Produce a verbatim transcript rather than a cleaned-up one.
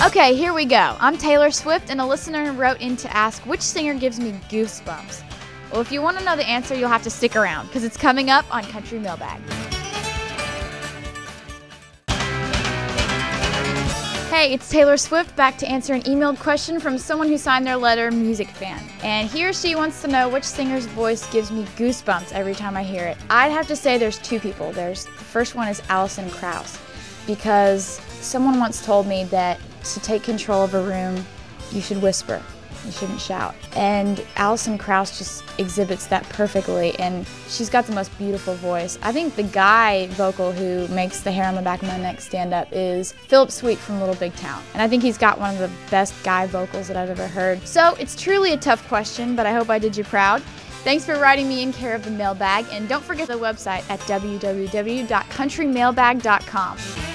Okay, here we go. I'm Taylor Swift, and a listener wrote in to ask which singer gives me goosebumps. Well, if you want to know the answer, you'll have to stick around, because it's coming up on Country Mailbag. Hey, it's Taylor Swift back to answer an emailed question from someone who signed their letter Music Fan. And he or she wants to know which singer's voice gives me goosebumps every time I hear it. I'd have to say there's two people. There's the first one is Alison Krauss, because someone once told me that to take control of a room, you should whisper. You shouldn't shout. And Alison Krauss just exhibits that perfectly, and she's got the most beautiful voice. I think the guy vocal who makes the hair on the back of my neck stand up is Philip Sweet from Little Big Town. And I think he's got one of the best guy vocals that I've ever heard. So it's truly a tough question, but I hope I did you proud. Thanks for writing me in care of the mailbag, and don't forget the website at w w w dot country mailbag dot com.